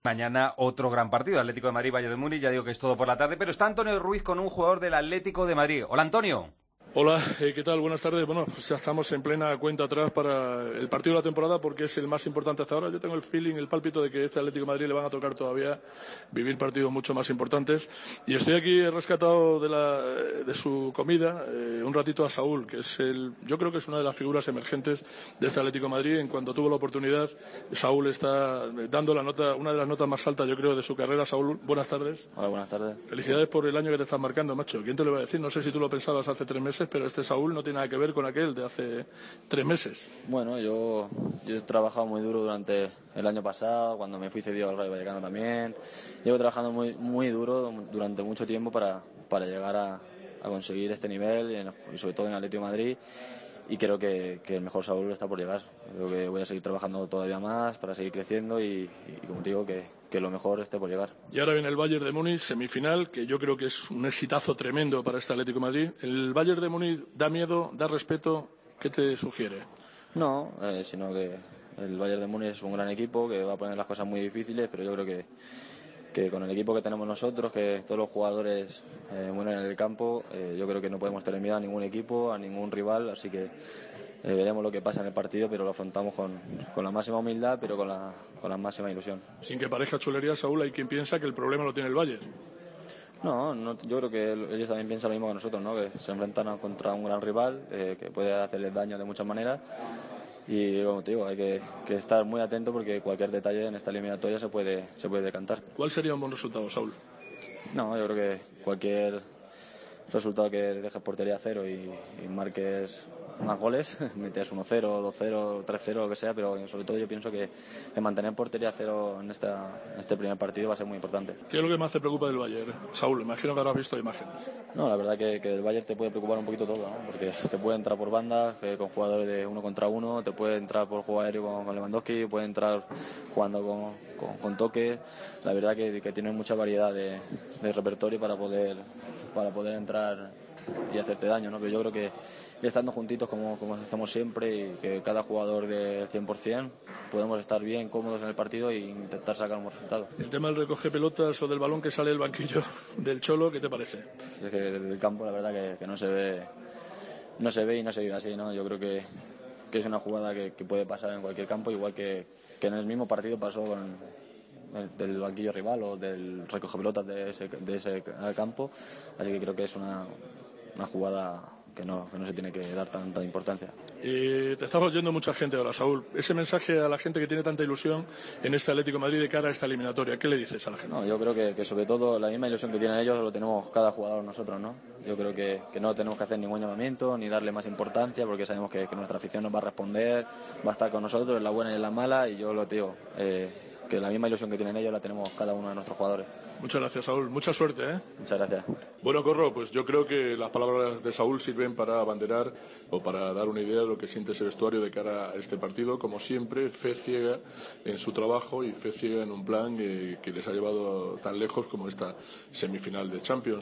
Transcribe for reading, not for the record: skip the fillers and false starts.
Mañana otro gran partido, Atlético de Madrid, Bayern de Múnich, ya digo que es todo por la tarde, pero está Antonio Ruiz con un jugador del Atlético de Madrid. Hola, Antonio. Hola, ¿qué tal? Buenas tardes. Bueno, pues ya estamos en plena cuenta atrás para el partido de la temporada porque es el más importante hasta ahora. Yo tengo el feeling, el pálpito de que este Atlético de Madrid le van a tocar todavía vivir partidos mucho más importantes. Y estoy aquí rescatado de su comida un ratito a Saúl, que es yo creo que es una de las figuras emergentes de este Atlético de Madrid. En cuanto tuvo la oportunidad, Saúl está dando una de las notas más altas, yo creo, de su carrera. Saúl, buenas tardes. Hola, buenas tardes. Felicidades por el año que te estás marcando, macho. ¿Quién te lo iba a decir? No sé si tú lo pensabas hace 3 meses, pero este Saúl no tiene nada que ver con aquel de hace 3 meses. Bueno, yo he trabajado muy duro durante el año pasado, cuando me fui cedido al Rayo Vallecano también. Llevo trabajando muy duro durante mucho tiempo para llegar a conseguir este nivel, y sobre todo en Atlético de Madrid. Y creo que el mejor Saúl está por llegar. Creo que voy a seguir trabajando todavía más para seguir creciendo y como te digo, que lo mejor esté por llegar. Y ahora viene el Bayern de Múnich, semifinal, que yo creo que es un exitazo tremendo para este Atlético de Madrid. ¿El Bayern de Múnich da miedo, da respeto? ¿Qué te sugiere? No, sino que el Bayern de Múnich es un gran equipo que va a poner las cosas muy difíciles, pero yo creo que con el equipo que tenemos nosotros, que todos los jugadores mueren en el campo, yo creo que no podemos tener miedo a ningún equipo, a ningún rival, así que veremos lo que pasa en el partido, pero lo afrontamos con la máxima humildad, pero con la máxima ilusión. Sin que parezca chulería, Saúl, hay quien piensa que el problema lo tiene el Bayern. No, yo creo que ellos también piensan lo mismo que nosotros, ¿no? Que se enfrentan contra un gran rival, que puede hacerles daño de muchas maneras. Y como te digo, hay que estar muy atento porque cualquier detalle en esta eliminatoria se puede decantar. ¿Cuál sería un buen resultado, Saúl? No, yo creo que cualquier resultado que dejes portería a cero y marques más goles, metes 1-0, 2-0, 3-0, lo que sea, pero sobre todo yo pienso que mantener portería a cero en este primer partido va a ser muy importante. ¿Qué es lo que más te preocupa del Bayern, Saúl? Imagino que habrás visto imágenes. No, la verdad que del Bayern te puede preocupar un poquito todo, ¿no? Porque te puede entrar por bandas, con jugadores de 1 contra 1, te puede entrar por juego aéreo con Lewandowski, puede entrar jugando con toque. La verdad que tienen mucha variedad de repertorio para poder entrar y hacerte daño, ¿no? Pero yo creo que estando juntitos como hacemos siempre y que cada jugador del 100% podemos estar bien cómodos en el partido e intentar sacar un buen resultado. El tema del recoge pelotas o del balón que sale del banquillo del Cholo, ¿qué te parece? Es que desde el campo la verdad que no se ve y no se vive así, ¿no? Yo creo que es una jugada que puede pasar en cualquier campo, igual que en el mismo partido pasó del banquillo rival o del recoge pelotas de ese campo, así que creo que es una jugada que no se tiene que dar tanta importancia. Te estamos oyendo mucha gente ahora, Saúl. Ese mensaje a la gente que tiene tanta ilusión en este Atlético de Madrid de cara a esta eliminatoria, ¿qué le dices a la gente? No, yo creo que sobre todo la misma ilusión que tienen ellos lo tenemos cada jugador nosotros, ¿no? Yo creo que no tenemos que hacer ningún llamamiento ni darle más importancia porque sabemos que nuestra afición nos va a responder, va a estar con nosotros en la buena y en la mala, y yo lo digo, que la misma ilusión que tienen ellos la tenemos cada uno de nuestros jugadores. Muchas gracias, Saúl. Mucha suerte, ¿eh? Muchas gracias. Bueno, Corro, pues yo creo que las palabras de Saúl sirven para abanderar o para dar una idea de lo que siente ese vestuario de cara a este partido. Como siempre, fe ciega en su trabajo y fe ciega en un plan que les ha llevado tan lejos como esta semifinal de Champions.